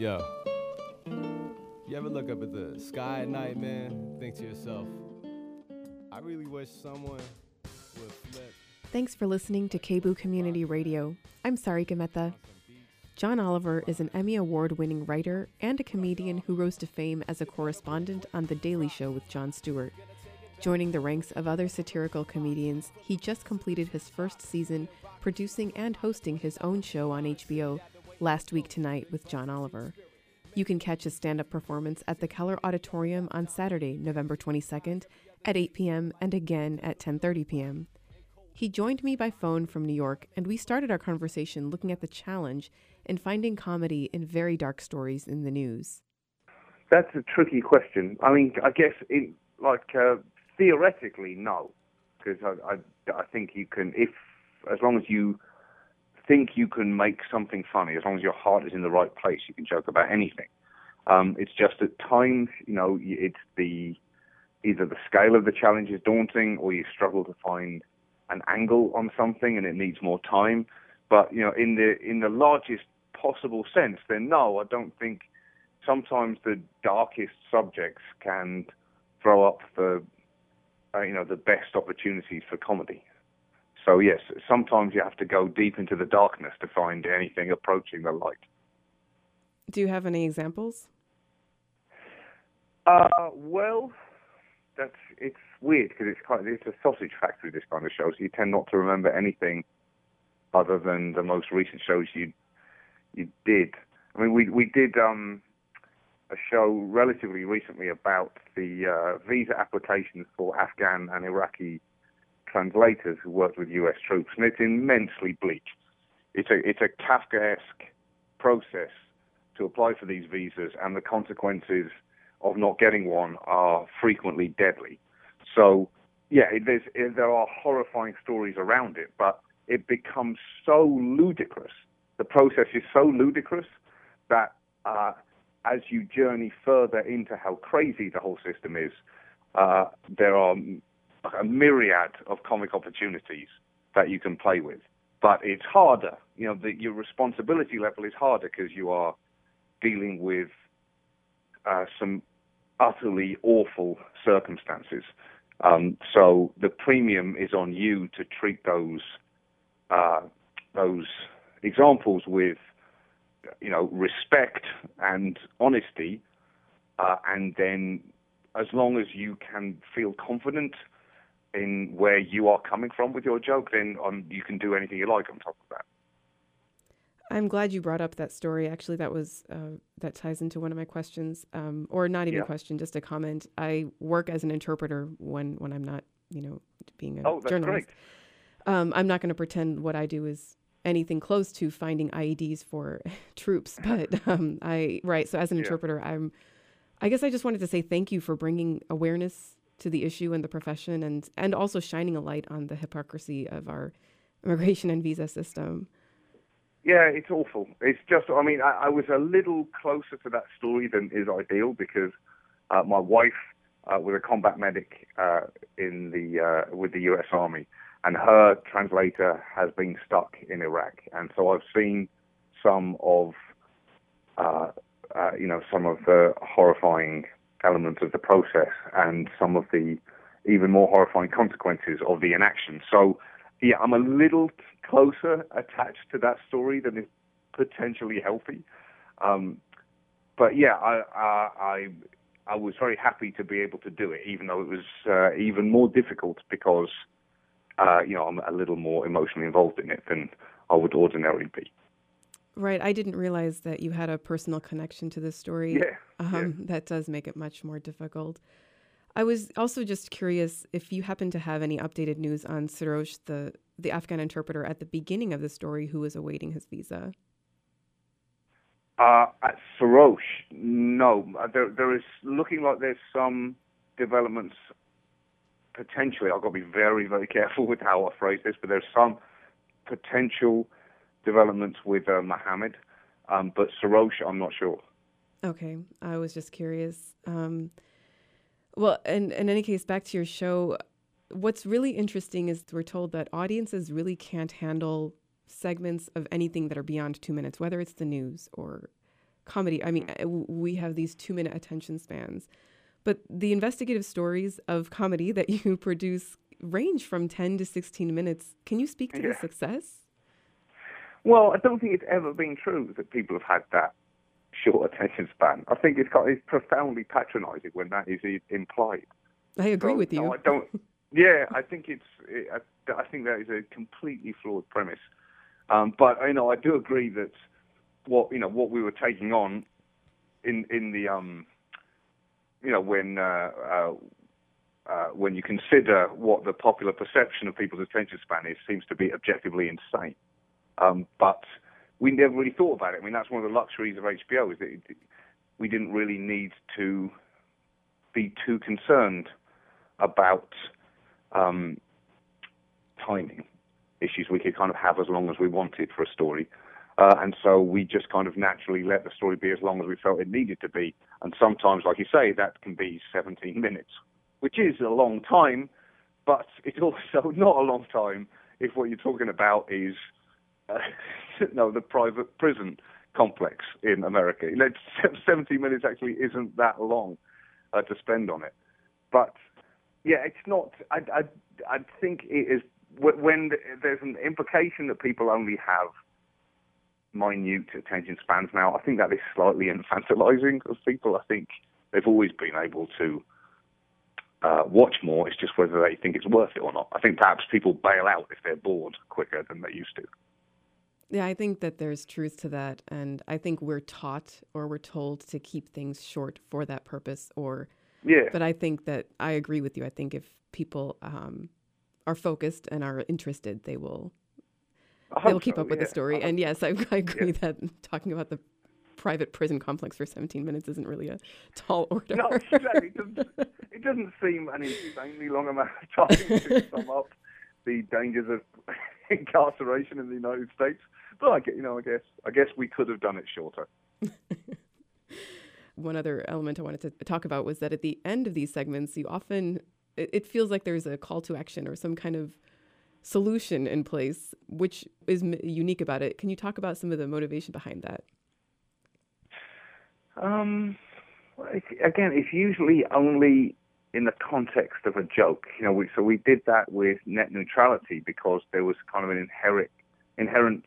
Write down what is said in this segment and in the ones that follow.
Yo, you ever look up at the sky at night, man? Think to yourself, I really wish someone would flip Thanks for listening to KBOO Community Radio. I'm Sarika Mehta. John Oliver is an Emmy Award-winning writer and a comedian who rose to fame as a correspondent on The Daily Show with Jon Stewart. Joining the ranks of other satirical comedians, he just completed his first season producing and hosting his own show on HBO, Last Week Tonight with John Oliver. You can catch his stand-up performance at the Keller Auditorium on Saturday, November 22nd at 8 p.m. and again at 10:30 p.m. He joined me by phone from New York, and we started our conversation looking at the challenge in finding comedy in very dark stories in the news. That's a tricky question. I mean, I guess, theoretically, no. Because I think you can, as long as you think you can make something funny, as long as your heart is in the right place, you can joke about anything. It's just at times, it's either the scale of the challenge is daunting, or you struggle to find an angle on something and it needs more time. But, in the largest possible sense, then no, I don't think sometimes the darkest subjects can throw up the best opportunities for comedy. So yes, sometimes you have to go deep into the darkness to find anything approaching the light. Do you have any examples? Well, it's weird because it's a sausage factory, this kind of show, so you tend not to remember anything other than the most recent shows you did. I mean, we did a show relatively recently about the visa applications for Afghan and Iraqi translators who worked with U.S. troops, and it's immensely bleak. It's a Kafkaesque process to apply for these visas, and the consequences of not getting one are frequently deadly. So, yeah, there are horrifying stories around it, but it becomes so ludicrous. The process is so ludicrous that as you journey further into how crazy the whole system is, there are a myriad of comic opportunities that you can play with. But it's harder. Your responsibility level is harder because you are dealing with some utterly awful circumstances. So the premium is on you to treat those examples with, respect and honesty, and then as long as you can feel confident in where you are coming from with your joke, then you can do anything you like on top of that. I'm glad you brought up that story. Actually, that ties into one of my questions, or not even a question, just a comment. I work as an interpreter when I'm not, being a journalist. Great. I'm not going to pretend what I do is anything close to finding IEDs for troops, but So as an interpreter, I guess I just wanted to say thank you for bringing awareness to the issue and the profession, and also shining a light on the hypocrisy of our immigration and visa system. Yeah, it's awful. It's just, I was a little closer to that story than is ideal because my wife was a combat medic with the U.S. Army, and her translator has been stuck in Iraq. And so I've seen some of the horrifying elements of the process and some of the even more horrifying consequences of the inaction. So, yeah, I'm a little closer attached to that story than is potentially healthy. But yeah, I was very happy to be able to do it, even though it was even more difficult because, I'm a little more emotionally involved in it than I would ordinarily be. Right. I didn't realize that you had a personal connection to this story. Yeah. That does make it much more difficult. I was also just curious if you happen to have any updated news on Sarosh, the Afghan interpreter at the beginning of the story who was awaiting his visa. At Sarosh, no. There is looking like there's some developments potentially. I've got to be very, very careful with how I phrase this, but there's some potential developments with Mohammed, but Sarosh, I'm not sure. Okay, I was just curious. Well, in any case, back to your show, what's really interesting is we're told that audiences really can't handle segments of anything that are beyond 2 minutes, whether it's the news or comedy. I mean, we have these 2-minute attention spans, but the investigative stories of comedy that you produce range from 10 to 16 minutes. Can you speak to the success? Well, I don't think it's ever been true that people have had that short attention span. I think it's profoundly patronizing when that is implied. I agree with you. No, I don't. Yeah, I think I think that is a completely flawed premise. But I do agree that what we were taking on in the when you consider what the popular perception of people's attention span is, seems to be objectively insane. But we never really thought about it. I mean, that's one of the luxuries of HBO, is that we didn't really need to be too concerned about timing issues. We could kind of have as long as we wanted for a story. And so we just kind of naturally let the story be as long as we felt it needed to be. And sometimes, like you say, that can be 17 minutes, which is a long time, but it's also not a long time if what you're talking about is the private prison complex in America. 17 minutes actually isn't that long to spend on it. But yeah, it's not. I think it is when there's an implication that people only have minute attention spans now. I think that is slightly infantilizing of people. I think they've always been able to watch more. It's just whether they think it's worth it or not. I think perhaps people bail out if they're bored quicker than they used to. Yeah, I think that there's truth to that. And I think we're taught or we're told to keep things short for that purpose. But I think that I agree with you. I think if people are focused and are interested, they will keep up with the story. And yes, I agree that talking about the private prison complex for 17 minutes isn't really a tall order. No, exactly. It doesn't seem an insanely long amount of time to sum up the dangers of incarceration in the United States. But I guess we could have done it shorter. One other element I wanted to talk about was that at the end of these segments, you often, it feels like there's a call to action or some kind of solution in place, which is unique about it. Can you talk about some of the motivation behind that? Again, it's usually only in the context of a joke. We did that with net neutrality because there was kind of an inherent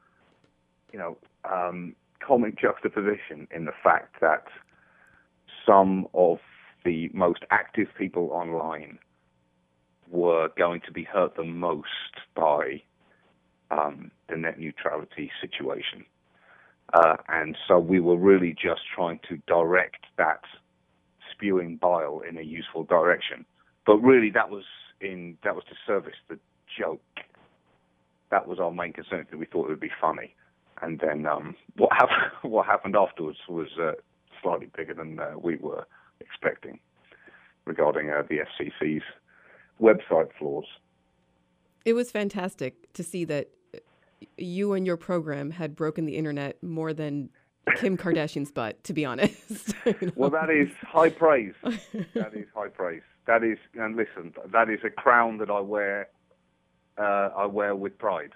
comic juxtaposition in the fact that some of the most active people online were going to be hurt the most by the net neutrality situation. And so we were really just trying to direct that spewing bile in a useful direction. But really that was to service the joke. That was our main concern, that we thought it would be funny. And then what happened afterwards was slightly bigger than we were expecting regarding the FCC's website flaws. It was fantastic to see that you and your program had broken the internet more than Kim Kardashian's butt, to be honest. Well, that is high praise. That is high praise. That is, and listen, that is a crown that I wear with pride.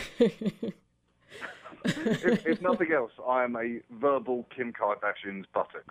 If nothing else, I am a verbal Kim Kardashian's buttocks.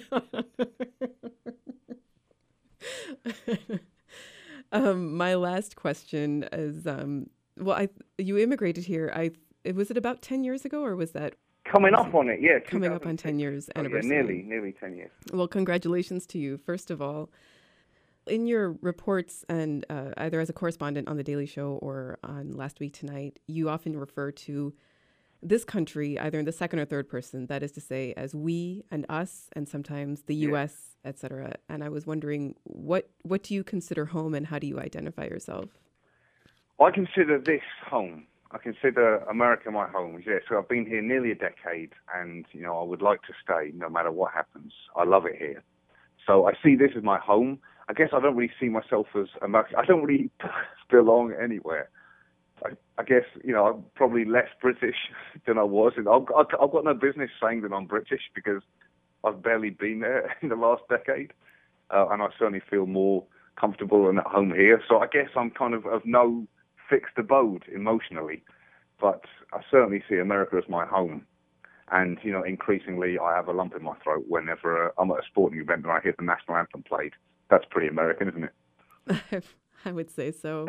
My last question is, you immigrated here. Was it about 10 years ago, or was that coming up on it? Yeah, coming up on 10 years anniversary. Yeah, nearly 10 years. Well, congratulations to you, first of all. In your reports, and either as a correspondent on The Daily Show or on Last Week Tonight, you often refer to this country either in the second or third person, that is to say, as we and us, and sometimes the U.S., et cetera. And I was wondering, what do you consider home, and how do you identify yourself? I consider this home. I consider America my home. Yeah, so I've been here nearly a decade, and I would like to stay no matter what happens. I love it here. So I see this as my home. I guess I don't really see myself as American. I don't really belong anywhere. I guess, I'm probably less British than I was. And I've got no business saying that I'm British because I've barely been there in the last decade. And I certainly feel more comfortable and at home here. So I guess I'm kind of no fixed abode emotionally. But I certainly see America as my home. And, increasingly I have a lump in my throat whenever I'm at a sporting event and I hear the national anthem played. That's pretty American, isn't it? I would say so.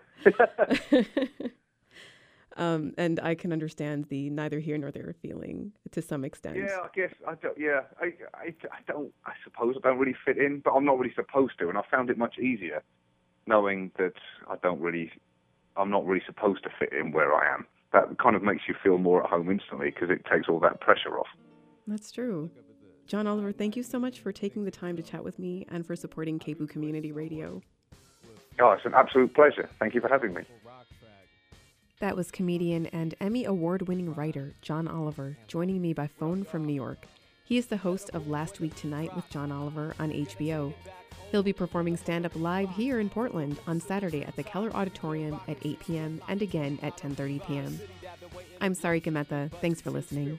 And I can understand the neither here nor there feeling to some extent. Yeah, I guess I don't. Yeah, I suppose I don't really fit in, but I'm not really supposed to, and I found it much easier knowing that I'm not really supposed to fit in where I am. That kind of makes you feel more at home instantly because it takes all that pressure off. That's true. John Oliver, thank you so much for taking the time to chat with me and for supporting KBOO Community Radio. Oh, it's an absolute pleasure. Thank you for having me. That was comedian and Emmy Award-winning writer John Oliver joining me by phone from New York. He is the host of Last Week Tonight with John Oliver on HBO. He'll be performing stand-up live here in Portland on Saturday at the Keller Auditorium at 8 p.m. and again at 10:30 p.m. I'm Sarika Mehta. Thanks for listening.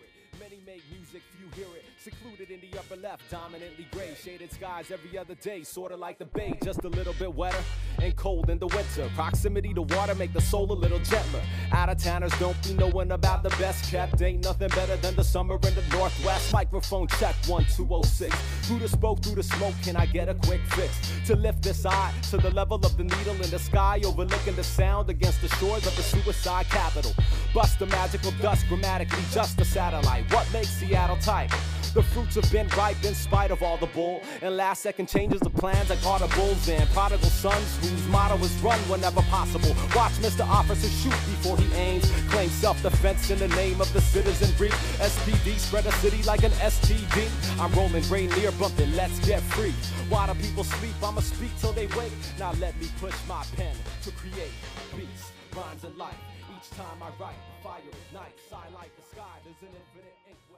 Secluded in the upper left, dominantly gray, shaded skies every other day, sorta like the bay, just a little bit wetter and cold in the winter. Proximity to water make the soul a little gentler. Out-of-towners don't be knowing about the best kept. Ain't nothing better than the summer in the Northwest. Microphone check 1206. Through the spoke, through the smoke, can I get a quick fix? To lift this eye to the level of the needle in the sky, overlooking the sound against the shores of the suicide capital. Bust the magical dust, grammatically just a satellite. What makes Seattle tight? The fruits have been ripe in spite of all the bull. And last second changes the plans like audibles and prodigal sons whose motto is run whenever possible. Watch Mr. Officer shoot before he aims. Claim self-defense in the name of the citizenry. SPD spread a city like an STD. I'm rolling Rainier bumping, let's get free. While the people sleep, I'ma speak till they wake. Now let me push my pen to create beats, rhymes and life. Each time I write, fire ignites. I like the sky, there's an infinite ink.